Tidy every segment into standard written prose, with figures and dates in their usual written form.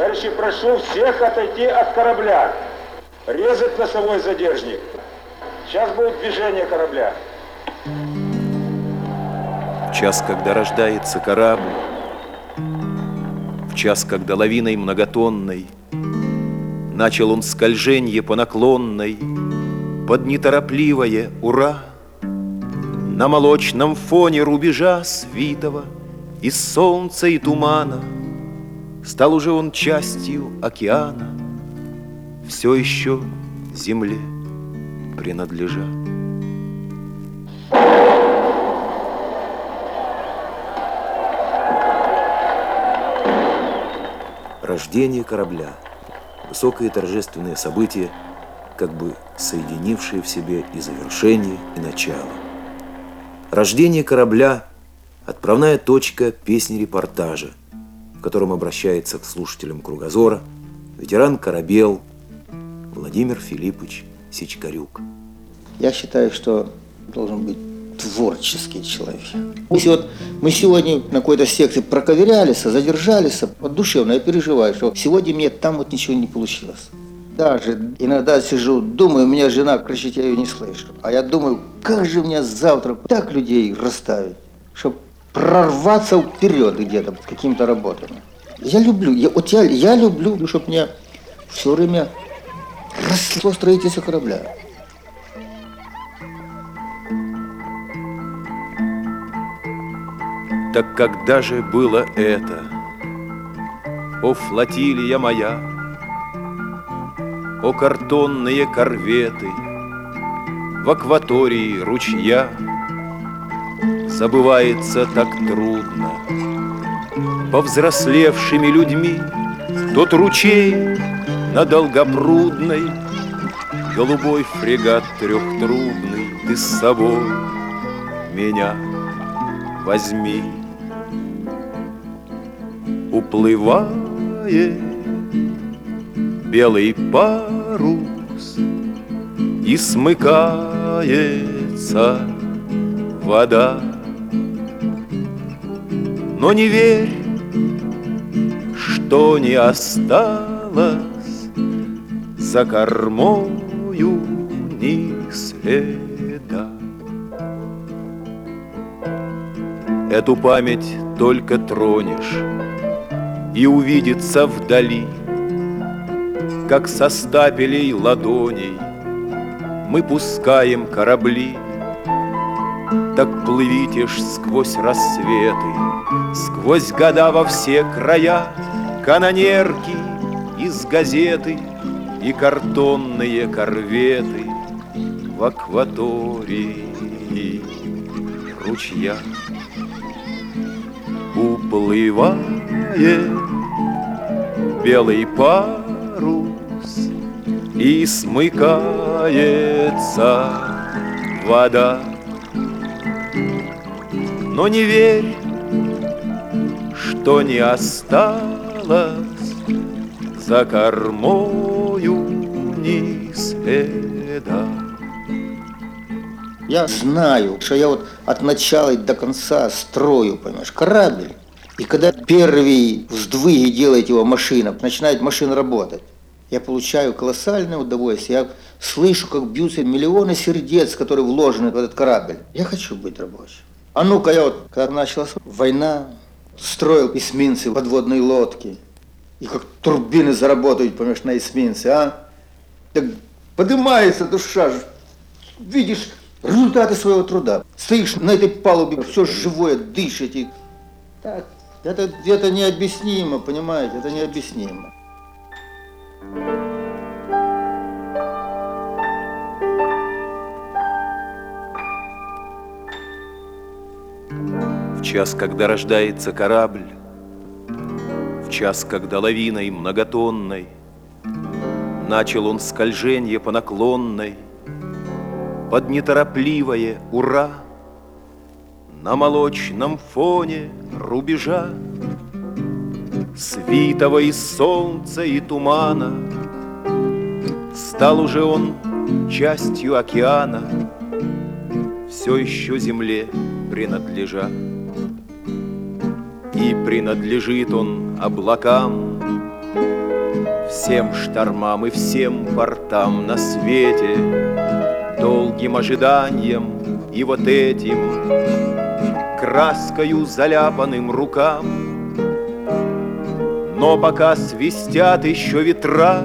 Товарищи, прошу всех отойти от корабля. Резать носовой задержник. Сейчас будет движение корабля. В час, когда рождается корабль, в час, когда лавиной многотонной начал он скольженье по наклонной, под неторопливое «Ура!» на молочном фоне рубежа свитого из солнца и тумана стал уже он частью океана, все еще земле принадлежа. Рождение корабля. Высокое торжественное событие, как бы соединившее в себе и завершение, и начало. Рождение корабля – отправная точка песни-репортажа, в котором обращается к слушателям «Кругозора» ветеран-корабел Владимир Филиппович Сичкарюк. Я считаю, что должен быть творческий человек. Если вот мы сегодня на какой-то секции проковырялись, задержались, вот душевно я переживаю, что сегодня мне там вот ничего не получилось. Даже иногда сижу, думаю, у меня жена кричит, я ее не слышу. А я думаю, как же мне завтра так людей расставить, чтобы прорваться вперед где-то с какими-то работами. Я люблю, я люблю, чтобы мне все время росло строительство корабля. Так когда же было это? О, флотилия моя, о, картонные корветы в акватории ручья, забывается так трудно повзрослевшими людьми тот ручей на Долгопрудной, голубой фрегат трехтрубный, ты с собой меня возьми. Уплывает белый парус, и смыкается вода. Но не верь, что не осталось за кормою ни следа. Эту память только тронешь, и увидится вдали, как со стапелей ладоней мы пускаем корабли. Так плывите ж сквозь рассветы, сквозь года во все края, канонерки из газеты и картонные корветы в акватории ручья. Уплывает белый парус, и смыкается вода. Но не верь, что не осталось за кормою ни следа. Я знаю, что я вот от начала и до конца строю, понимаешь, корабль. И когда первый вздвиг делает его машина, начинает машина работать, я получаю колоссальное удовольствие. Я слышу, как бьются миллионы сердец, которые вложены в этот корабль. Я хочу быть рабочим. А ну-ка, я вот, когда началась война, строил эсминцы, подводные лодки. И как турбины заработают, понимаешь, на эсминце, а? Так поднимается душа, видишь результаты своего труда. Стоишь на этой палубе, все живое, дышит. И... Так, это необъяснимо, понимаете, это необъяснимо. В час, когда рождается корабль, в час, когда лавиной многотонной начал он скольженье по наклонной, под неторопливое «Ура!» на молочном фоне рубежа, свитого из солнца и тумана, стал уже он частью океана, все еще земле принадлежа. И принадлежит он облакам, Всем штормам и всем портам на свете, долгим ожиданием и вот этим краскою заляпанным рукам. Но пока свистят еще ветра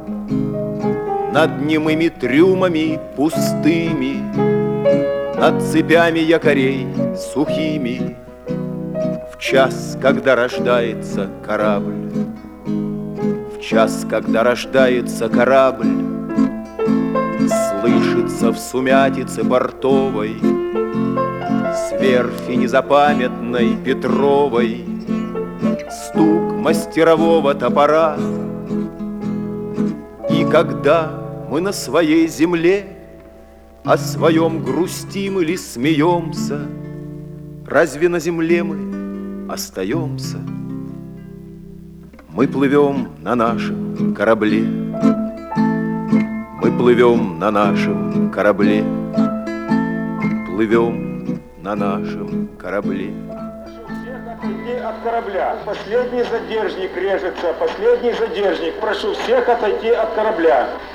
над немыми трюмами пустыми, над цепями якорей сухими, в час, когда рождается корабль, в час, когда рождается корабль, слышится в сумятице портовой с верфи незапамятной Петровой стук мастерового топора. И когда мы на своей земле о своем грустим или смеемся, разве на земле мы остаемся? Мы плывем на нашем корабле, мы плывем на нашем корабле, плывем на нашем корабле. Всех отойти от корабля. Последний задержник режется, последний задержник. Прошу всех отойти от корабля.